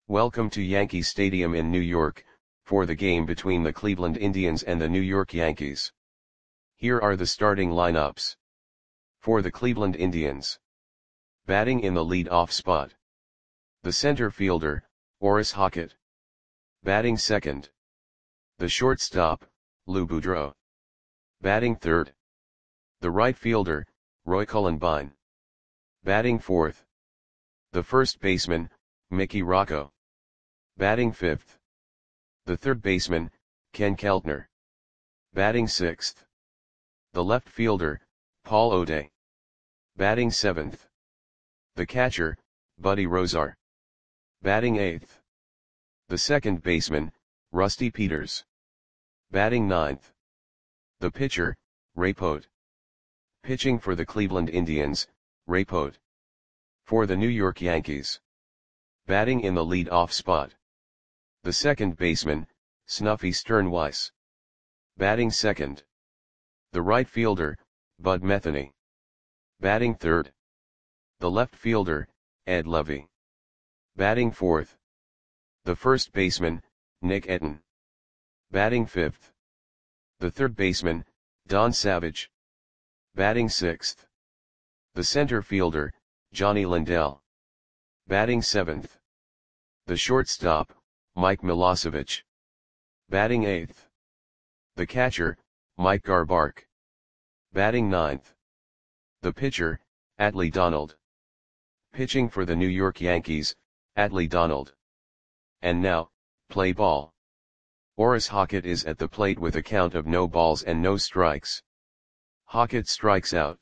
Welcome to Yankee Stadium in New York, for the game between the Cleveland Indians and the New York Yankees. Here are the starting lineups. For the Cleveland Indians. Batting in the lead-off spot. The center fielder, Orris Hockett. Batting second. The shortstop, Lou Boudreau. Batting third. The right fielder, Roy Cullenbine. Batting fourth. The first baseman, Mickey Rocco. Batting fifth. The third baseman, Ken Keltner. Batting sixth. The left fielder, Paul O'Day. Batting seventh. The catcher, Buddy Rozar. Batting eighth. The second baseman, Rusty Peters. Batting ninth. The pitcher, Ray Pote. Pitching for the Cleveland Indians, Ray Pote. For the New York Yankees. Batting in the lead-off spot. The second baseman, Snuffy Sternweiss. Batting second. The right fielder, Bud Metheny. Batting third. The left fielder, Ed Levy. Batting fourth. The first baseman, Nick Etten. Batting fifth. The third baseman, Don Savage. Batting sixth. The center fielder, Johnny Lindell. Batting seventh. The shortstop, Mike Milosevic. Batting eighth. The catcher, Mike Garbark. Batting ninth. The pitcher, Adley Donald. Pitching for the New York Yankees, Adley Donald. And now, play ball. Orris Hockett is at the plate with a count of no balls and no strikes. Hockett strikes out.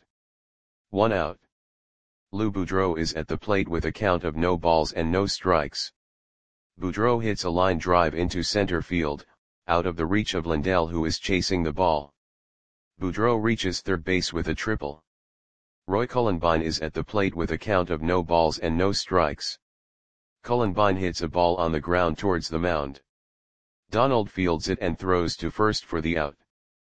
1 out. Lou Boudreau is at the plate with a count of no balls and no strikes. Boudreau hits a line drive into center field, out of the reach of Lindell, who is chasing the ball. Boudreau reaches third base with a triple. Roy Cullenbine is at the plate with a count of no balls and no strikes. Cullenbine hits a ball on the ground towards the mound. Donald fields it and throws to first for the out.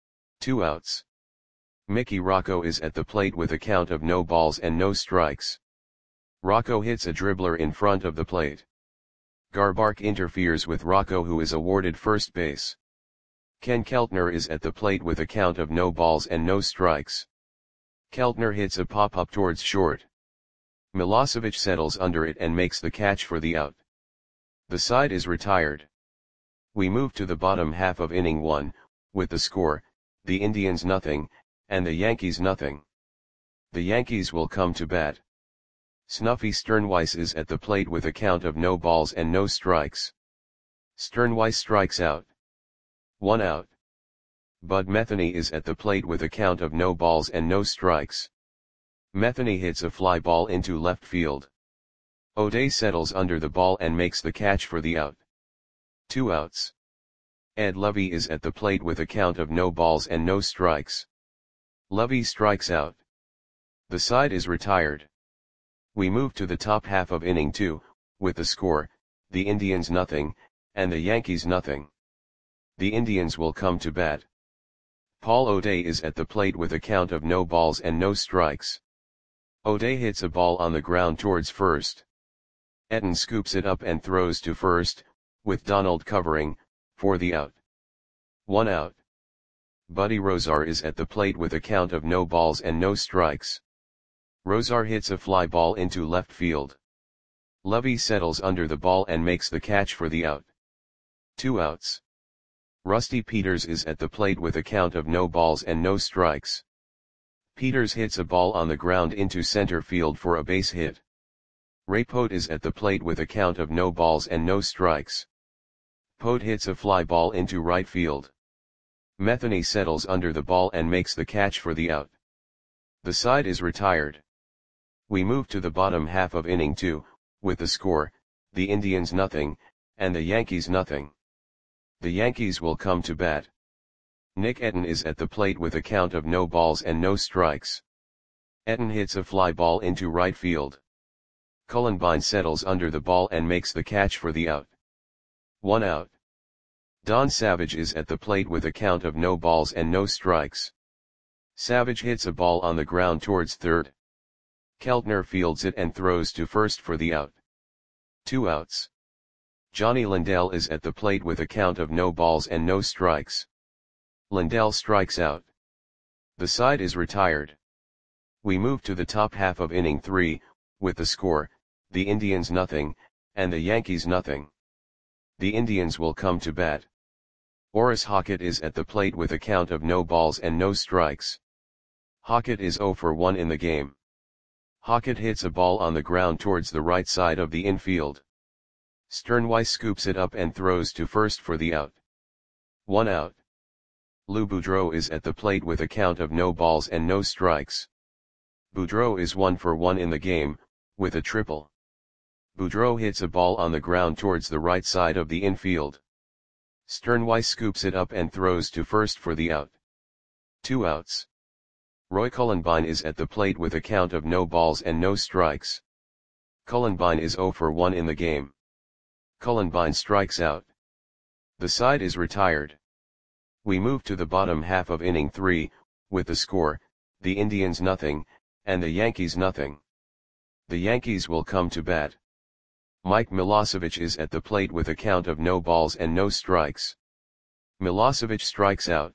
2 outs. Mickey Rocco is at the plate with a count of no balls and no strikes. Rocco hits a dribbler in front of the plate. Garbark interferes with Rocco, who is awarded first base. Ken Keltner is at the plate with a count of no balls and no strikes. Keltner hits a pop-up towards short. Milosevic settles under it and makes the catch for the out. The side is retired. We move to the bottom half of inning 1, with the score, the Indians nothing, and the Yankees nothing. The Yankees will come to bat. Snuffy Sternweiss is at the plate with a count of no balls and no strikes. Sternweiss strikes out. 1 out. Bud Metheny is at the plate with a count of no balls and no strikes. Metheny hits a fly ball into left field. O'Day settles under the ball and makes the catch for the out. 2 outs. Ed Levy is at the plate with a count of no balls and no strikes. Levy strikes out. The side is retired. We move to the top half of inning 2, with the score, the Indians nothing, and the Yankees nothing. The Indians will come to bat. Paul O'Day is at the plate with a count of no balls and no strikes. O'Day hits a ball on the ground towards first. Etten scoops it up and throws to first, with Donald covering, for the out. 1 out. Buddy Rozar is at the plate with a count of no balls and no strikes. Rozar hits a fly ball into left field. Levy settles under the ball and makes the catch for the out. 2 outs. Rusty Peters is at the plate with a count of no balls and no strikes. Peters hits a ball on the ground into center field for a base hit. Ray Pote is at the plate with a count of no balls and no strikes. Pote hits a fly ball into right field. Metheny settles under the ball and makes the catch for the out. The side is retired. We move to the bottom half of inning 2, with the score, the Indians nothing, and the Yankees nothing. The Yankees will come to bat. Nick Etten is at the plate with a count of no balls and no strikes. Etten hits a fly ball into right field. Cullenbine settles under the ball and makes the catch for the out. 1 out. Don Savage is at the plate with a count of no balls and no strikes. Savage hits a ball on the ground towards third. Keltner fields it and throws to first for the out. 2 outs. Johnny Lindell is at the plate with a count of no balls and no strikes. Lindell strikes out. The side is retired. We move to the top half of inning 3, with the score, the Indians nothing, and the Yankees nothing. The Indians will come to bat. Orris Hockett is at the plate with a count of no balls and no strikes. Hockett is 0 for 1 in the game. Hockett hits a ball on the ground towards the right side of the infield. Sternweiss scoops it up and throws to first for the out. 1 out. Lou Boudreau is at the plate with a count of no balls and no strikes. Boudreau is 1 for 1 in the game, with a triple. Boudreau hits a ball on the ground towards the right side of the infield. Sternweiss scoops it up and throws to first for the out. 2 outs. Roy Cullenbine is at the plate with a count of no balls and no strikes. Cullenbine is 0 for 1 in the game. Cullenbine strikes out. The side is retired. We move to the bottom half of inning 3, with the score, the Indians nothing, and the Yankees nothing. The Yankees will come to bat. Mike Milosevic is at the plate with a count of no balls and no strikes. Milosevic strikes out.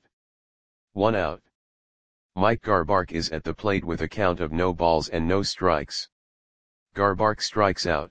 1 out. Mike Garbark is at the plate with a count of no balls and no strikes. Garbark strikes out.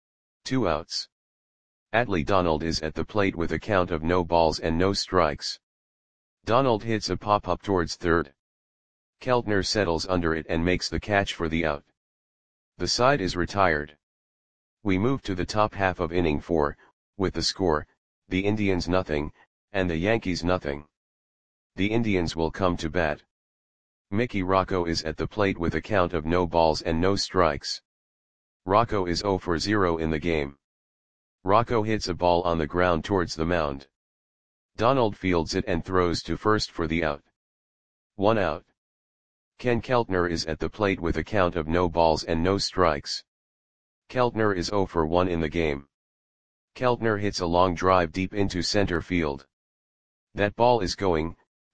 2 outs. Atlee Donald is at the plate with a count of no balls and no strikes. Donald hits a pop-up towards third. Keltner settles under it and makes the catch for the out. The side is retired. We move to the top half of inning 4, with the score, the Indians nothing, and the Yankees nothing. The Indians will come to bat. Mickey Rocco is at the plate with a count of no balls and no strikes. Rocco is 0 for 0 in the game. Rocco hits a ball on the ground towards the mound. Donald fields it and throws to first for the out. 1 out. Ken Keltner is at the plate with a count of no balls and no strikes. Keltner is 0 for 1 in the game. Keltner hits a long drive deep into center field. That ball is going,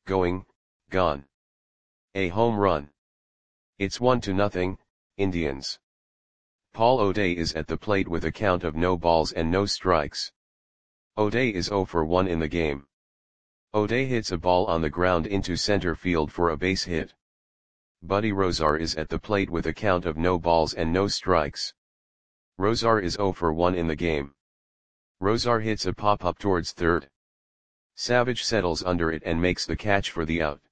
gone. A home run. It's 1-0, Indians. Paul O'Day is at the plate with a count of no balls and no strikes. O'Day is 0 for 1 in the game. O'Day hits a ball on the ground into center field for a base hit. Buddy Rozar is at the plate with a count of no balls and no strikes. Rozar is 0 for 1 in the game. Rozar hits a pop-up towards third. Savage settles under it and makes the catch for the out.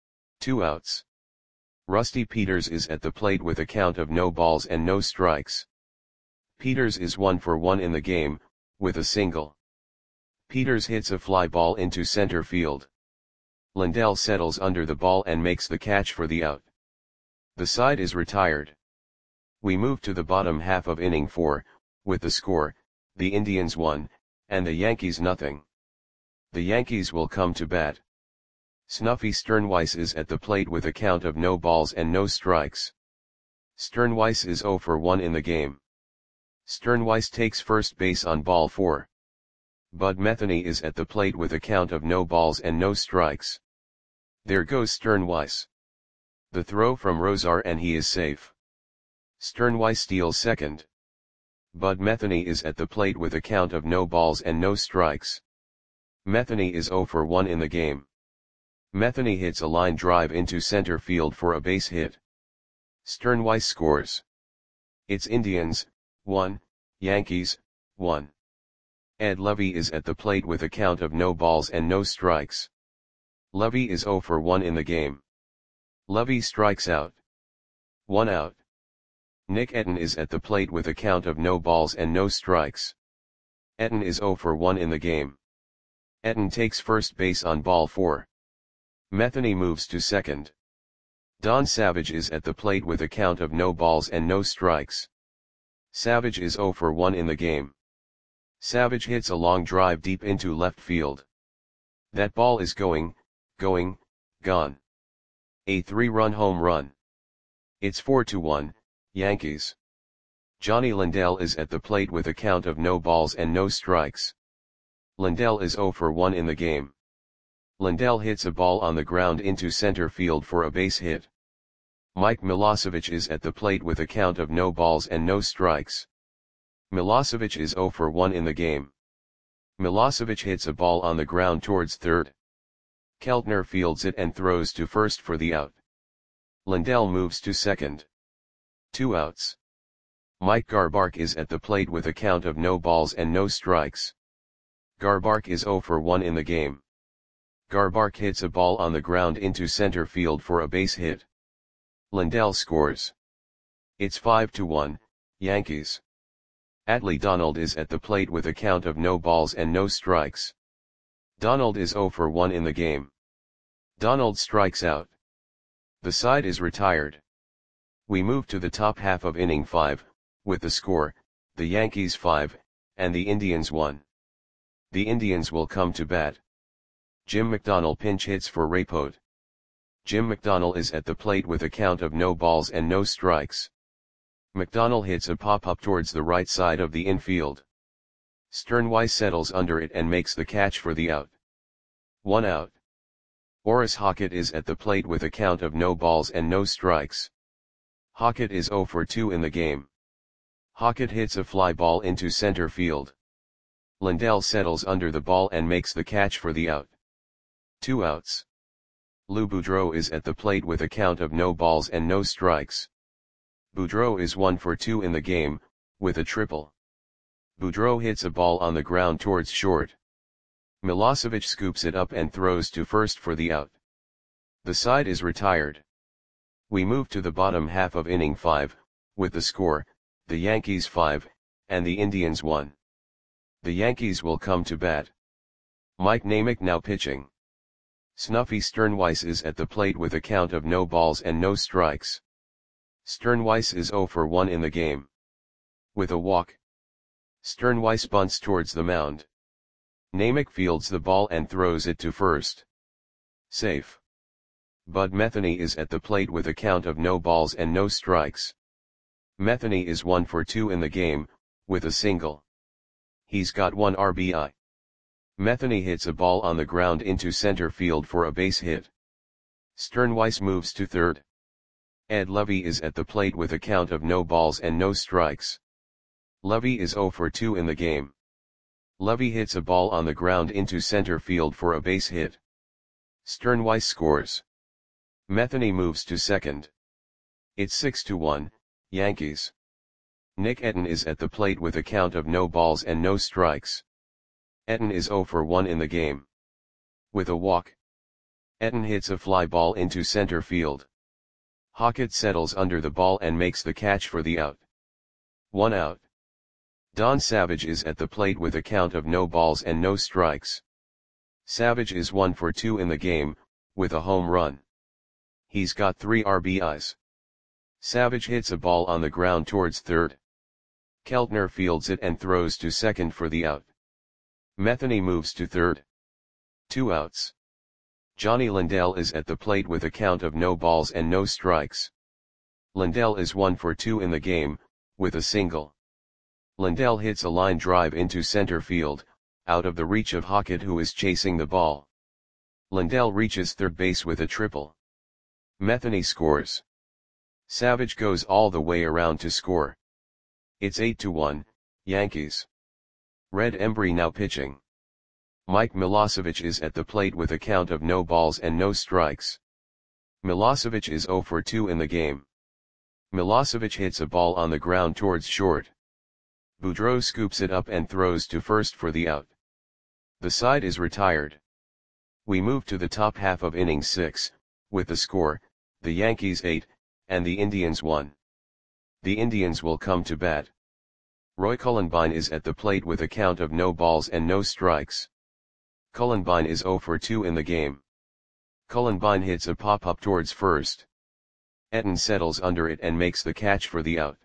2 outs. Rusty Peters is at the plate with a count of no balls and no strikes. Peters is 1 for 1 in the game, with a single. Peters hits a fly ball into center field. Lindell settles under the ball and makes the catch for the out. The side is retired. We move to the bottom half of inning 4, with the score, the Indians 1, and the Yankees nothing. The Yankees will come to bat. Snuffy Sternweiss is at the plate with a count of no balls and no strikes. Sternweiss is 0 for 1 in the game. Sternweiss takes first base on ball 4. Bud Metheny is at the plate with a count of no balls and no strikes. There goes Sternweiss. The throw from Rozar and he is safe. Sternweiss steals second. Bud Metheny is at the plate with a count of no balls and no strikes. Metheny is 0 for 1 in the game. Metheny hits a line drive into center field for a base hit. Sternweiss scores. It's Indians, 1, Yankees, 1. Ed Levy is at the plate with a count of no balls and no strikes. Levy is 0 for 1 in the game. Levy strikes out. 1 out. Nick Etten is at the plate with a count of no balls and no strikes. Etten is 0 for 1 in the game. Etten takes first base on ball 4. Metheny moves to second. Don Savage is at the plate with a count of no balls and no strikes. Savage is 0 for 1 in the game. Savage hits a long drive deep into left field. That ball is going, gone. A 3-run home run. It's 4-1, Yankees. Johnny Lindell is at the plate with a count of no balls and no strikes. Lindell is 0 for 1 in the game. Lindell hits a ball on the ground into center field for a base hit. Mike Milosevic is at the plate with a count of no balls and no strikes. Milosevic is 0 for 1 in the game. Milosevic hits a ball on the ground towards third. Keltner fields it and throws to first for the out. Lindell moves to second. 2 outs. Mike Garbark is at the plate with a count of no balls and no strikes. Garbark is 0 for 1 in the game. Garbark hits a ball on the ground into center field for a base hit. Lindell scores. It's 5-1, Yankees. Atlee Donald is at the plate with a count of no balls and no strikes. Donald is 0 for 1 in the game. Donald strikes out. The side is retired. We move to the top half of inning 5, with the score, the Yankees 5, and the Indians 1. The Indians will come to bat. Jim McDonnell pinch hits for Rayport. Jim McDonnell is at the plate with a count of no balls and no strikes. McDonnell hits a pop-up towards the right side of the infield. Sternweiss settles under it and makes the catch for the out. 1 out. Orris Hockett is at the plate with a count of no balls and no strikes. Hockett is 0 for 2 in the game. Hockett hits a fly ball into center field. Lindell settles under the ball and makes the catch for the out. 2 outs. Lou Boudreau is at the plate with a count of no balls and no strikes. Boudreau is 1 for 2 in the game, with a triple. Boudreau hits a ball on the ground towards short. Milosevic scoops it up and throws to first for the out. The side is retired. We move to the bottom half of inning 5, with the score, the Yankees 5, and the Indians 1. The Yankees will come to bat. Mike Namick now pitching. Snuffy Sternweiss is at the plate with a count of no balls and no strikes. Sternweiss is 0 for 1 in the game. With a walk. Sternweiss bunts towards the mound. Namick fields the ball and throws it to first. Safe. Bud Metheny is at the plate with a count of no balls and no strikes. Metheny is 1 for 2 in the game, with a single. He's got 1 RBI. Metheny hits a ball on the ground into center field for a base hit. Sternweiss moves to third. Ed Levy is at the plate with a count of no balls and no strikes. Levy is 0 for 2 in the game. Levy hits a ball on the ground into center field for a base hit. Sternweiss scores. Metheny moves to second. It's 6-1, Yankees. Nick Etten is at the plate with a count of no balls and no strikes. Etten is 0 for 1 in the game. With a walk. Etten hits a fly ball into center field. Hockett settles under the ball and makes the catch for the out. 1 out. Don Savage is at the plate with a count of no balls and no strikes. Savage is 1 for 2 in the game, with a home run. He's got 3 RBIs. Savage hits a ball on the ground towards third. Keltner fields it and throws to second for the out. Metheny moves to third. 2 outs. Johnny Lindell is at the plate with a count of no balls and no strikes. Lindell is 1 for 2 in the game, with a single. Lindell hits a line drive into center field, out of the reach of Hockett who is chasing the ball. Lindell reaches third base with a triple. Metheny scores. Savage goes all the way around to score. It's 8-1, Yankees. Red Embry now pitching. Mike Milosevic is at the plate with a count of no balls and no strikes. Milosevic is 0 for 2 in the game. Milosevic hits a ball on the ground towards short. Boudreau scoops it up and throws to first for the out. The side is retired. We move to the top half of inning 6, with the score, the Yankees 8, and the Indians 1. The Indians will come to bat. Roy Cullenbine is at the plate with a count of no balls and no strikes. Cullenbine is 0 for 2 in the game. Cullenbine hits a pop-up towards first. Etten settles under it and makes the catch for the out.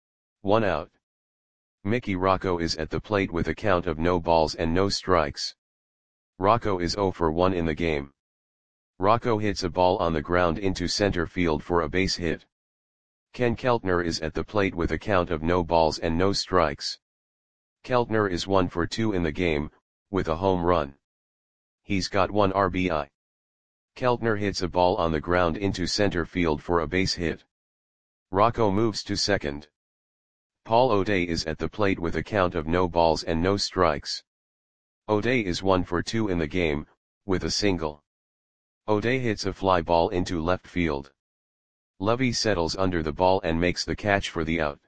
1 out. Mickey Rocco is at the plate with a count of no balls and no strikes. Rocco is 0 for 1 in the game. Rocco hits a ball on the ground into center field for a base hit. Ken Keltner is at the plate with a count of no balls and no strikes. Keltner is 1 for 2 in the game, with a home run. He's got 1 RBI. Keltner hits a ball on the ground into center field for a base hit. Rocco moves to second. Paul O'Day is at the plate with a count of no balls and no strikes. O'Day is 1 for 2 in the game, with a single. O'Day hits a fly ball into left field. Lovey settles under the ball and makes the catch for the out.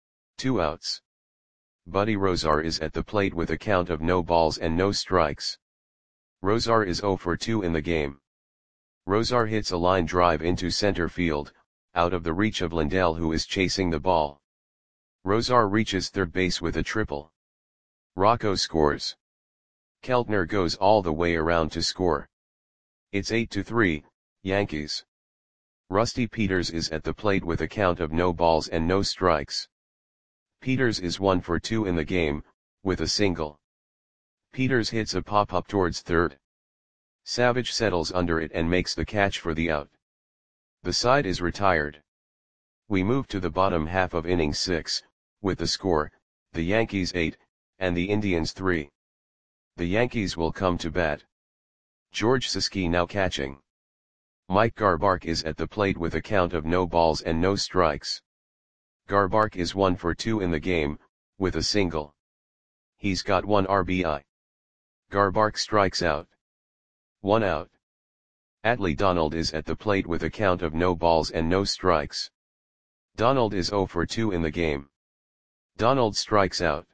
2 outs. Buddy Rozar is at the plate with a count of no balls and no strikes. Rozar is 0 for 2 in the game. Rozar hits a line drive into center field, out of the reach of Lindell, who is chasing the ball. Rozar reaches third base with a triple. Rocco scores. Keltner goes all the way around to score. It's 8-3, Yankees. Rusty Peters is at the plate with a count of no balls and no strikes. Peters is 1 for 2 in the game, with a single. Peters hits a pop-up towards third. Savage settles under it and makes the catch for the out. The side is retired. We move to the bottom half of inning 6, with the score, the Yankees 8, and the Indians 3. The Yankees will come to bat. George Siski now catching. Mike Garbark is at the plate with a count of no balls and no strikes. Garbark is 1 for 2 in the game, with a single. He's got 1 RBI. Garbark strikes out. 1 out. Adley Donald is at the plate with a count of no balls and no strikes. Donald is 0 for 2 in the game. Donald strikes out.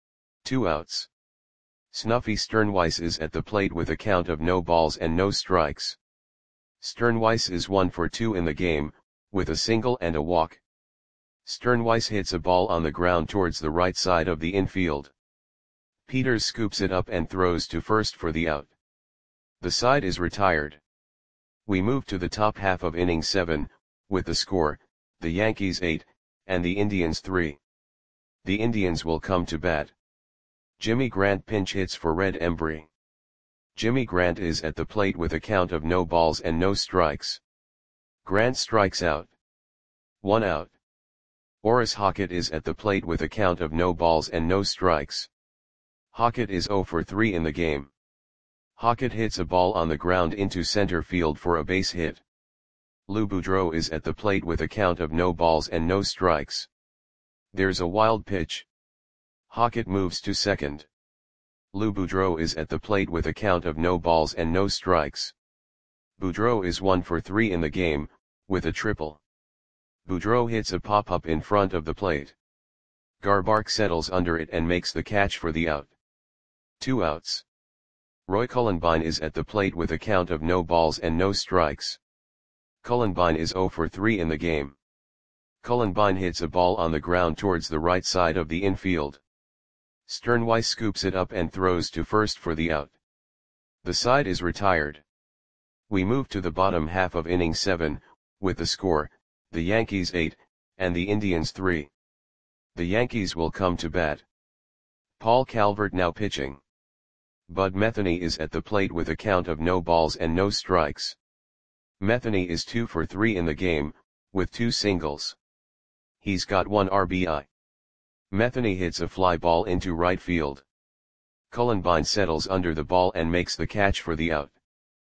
2 outs. Snuffy Sternweiss is at the plate with a count of no balls and no strikes. Sternweiss is 1 for 2 in the game, with a single and a walk. Sternweiss hits a ball on the ground towards the right side of the infield. Peters scoops it up and throws to first for the out. The side is retired. We move to the top half of inning 7, with the score, the Yankees 8, and the Indians 3. The Indians will come to bat. Jimmy Grant pinch hits for Red Embry. Jimmy Grant is at the plate with a count of no balls and no strikes. Grant strikes out. 1 out. Orris Hockett is at the plate with a count of no balls and no strikes. Hockett is 0 for 3 in the game. Hockett hits a ball on the ground into center field for a base hit. Lou Boudreau is at the plate with a count of no balls and no strikes. There's a wild pitch. Hockett moves to second. Lou Boudreau is at the plate with a count of no balls and no strikes. Boudreau is 1 for 3 in the game, with a triple. Boudreau hits a pop-up in front of the plate. Garbark settles under it and makes the catch for the out. 2 outs. Roy Cullenbine is at the plate with a count of no balls and no strikes. Cullenbine is 0 for 3 in the game. Cullenbine hits a ball on the ground towards the right side of the infield. Sternweiss scoops it up and throws to first for the out. The side is retired. We move to the bottom half of inning 7, with the score, the Yankees 8, and the Indians 3. The Yankees will come to bat. Paul Calvert now pitching. Bud Metheny is at the plate with a count of no balls and no strikes. Metheny is 2 for 3 in the game, with 2 singles. He's got 1 RBI. Metheny hits a fly ball into right field. Cullenbine settles under the ball and makes the catch for the out.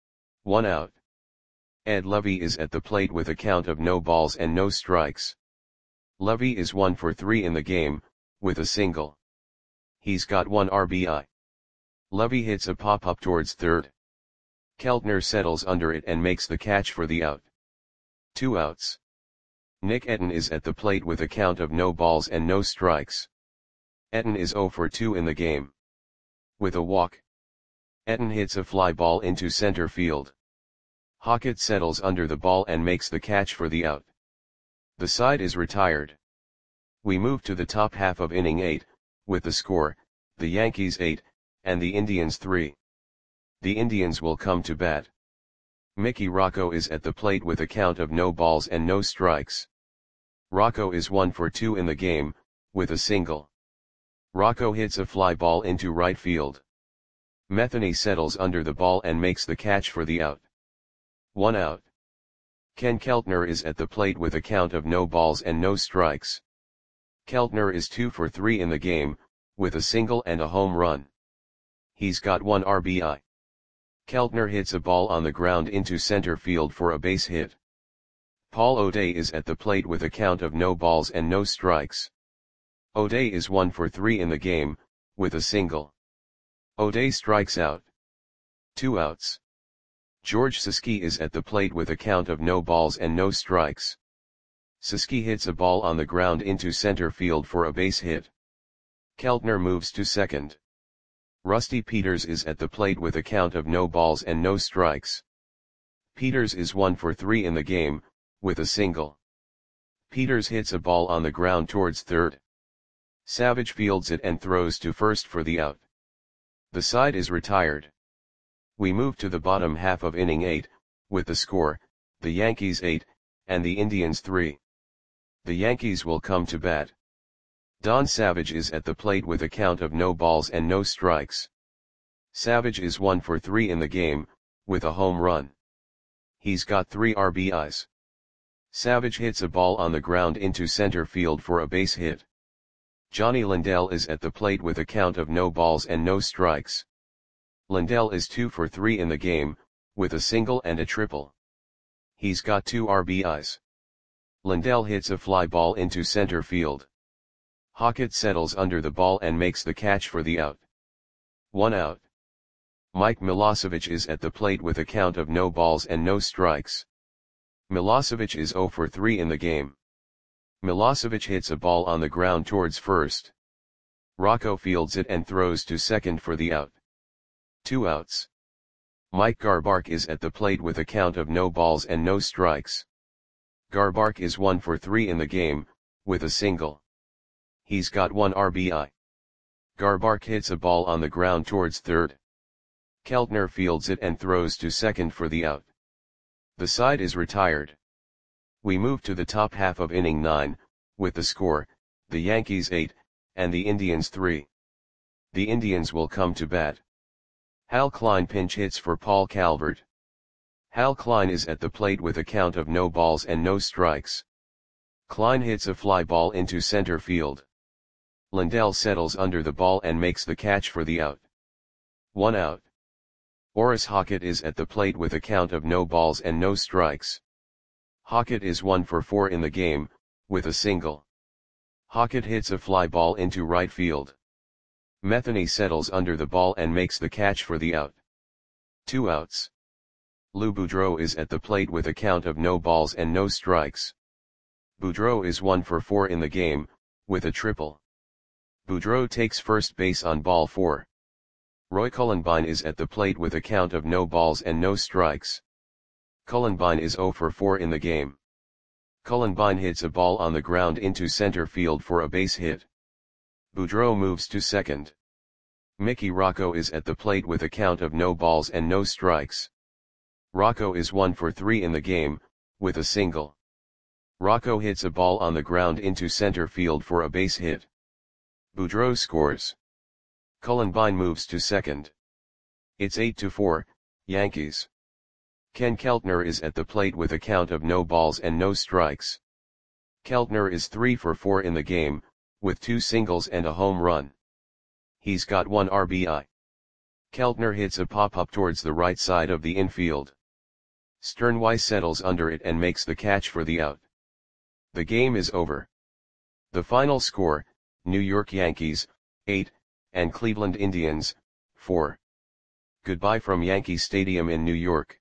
1 out. Ed Lovey is at the plate with a count of no balls and no strikes. Lovey is 1 for 3 in the game, with a single. He's got 1 RBI. Lovey hits a pop-up towards third. Keltner settles under it and makes the catch for the out. 2 outs. Nick Etten is at the plate with a count of no balls and no strikes. Etten is 0 for 2 in the game. With a walk. Etten hits a fly ball into center field. Hockett settles under the ball and makes the catch for the out. The side is retired. We move to the top half of inning 8, with the score, the Yankees 8, and the Indians 3. The Indians will come to bat. Mickey Rocco is at the plate with a count of no balls and no strikes. Rocco is 1 for 2 in the game, with a single. Rocco hits a fly ball into right field. Metheny settles under the ball and makes the catch for the out. 1 out. Ken Keltner is at the plate with a count of no balls and no strikes. Keltner is 2 for 3 in the game, with a single and a home run. He's got 1 RBI. Keltner hits a ball on the ground into center field for a base hit. Paul O'Day is at the plate with a count of no balls and no strikes. O'Day is 1 for 3 in the game, with a single. O'Day strikes out. 2 outs. George Suski is at the plate with a count of no balls and no strikes. Suski hits a ball on the ground into center field for a base hit. Keltner moves to second. Rusty Peters is at the plate with a count of no balls and no strikes. Peters is 1 for 3 in the game, with a single. Peters hits a ball on the ground towards third. Savage fields it and throws to first for the out. The side is retired. We move to the bottom half of inning 8, with the score, the Yankees 8, and the Indians 3. The Yankees will come to bat. Don Savage is at the plate with a count of no balls and no strikes. Savage is 1 for 3 in the game, with a home run. He's got 3 RBIs. Savage hits a ball on the ground into center field for a base hit. Johnny Lindell is at the plate with a count of no balls and no strikes. Lindell is 2 for 3 in the game, with a single and a triple. He's got 2 RBIs. Lindell hits a fly ball into center field. Hockett settles under the ball and makes the catch for the out. 1 out. Mike Milosevic is at the plate with a count of no balls and no strikes. Milosevic is 0 for 3 in the game. Milosevic hits a ball on the ground towards first. Rocco fields it and throws to second for the out. 2 outs. Mike Garbark is at the plate with a count of no balls and no strikes. Garbark is 1 for 3 in the game, with a single. He's got 1 RBI. Garbark hits a ball on the ground towards third. Keltner fields it and throws to second for the out. The side is retired. We move to the top half of inning 9, with the score, the Yankees 8, and the Indians 3. The Indians will come to bat. Hal Klein pinch hits for Paul Calvert. Hal Klein is at the plate with a count of no balls and no strikes. Klein hits a fly ball into center field. Lindell settles under the ball and makes the catch for the out. 1 out. Horace Hockett is at the plate with a count of no balls and no strikes. Hockett is 1 for 4 in the game, with a single. Hockett hits a fly ball into right field. Metheny settles under the ball and makes the catch for the out. 2 outs. Lou Boudreau is at the plate with a count of no balls and no strikes. Boudreau is 1 for 4 in the game, with a triple. Boudreau takes first base on ball 4. Roy Cullenbine is at the plate with a count of no balls and no strikes. Cullenbine is 0 for 4 in the game. Cullenbine hits a ball on the ground into center field for a base hit. Boudreau moves to second. Mickey Rocco is at the plate with a count of no balls and no strikes. Rocco is 1 for 3 in the game, with a single. Rocco hits a ball on the ground into center field for a base hit. Boudreau scores. Cullenbine moves to second. It's 8-4, Yankees. Ken Keltner is at the plate with a count of no balls and no strikes. Keltner is 3 for 4 in the game, with 2 singles and a home run. He's got 1 RBI. Keltner hits a pop-up towards the right side of the infield. Sternweiss settles under it and makes the catch for the out. The game is over. The final score, New York Yankees, 8, and Cleveland Indians, 4. Goodbye from Yankee Stadium in New York.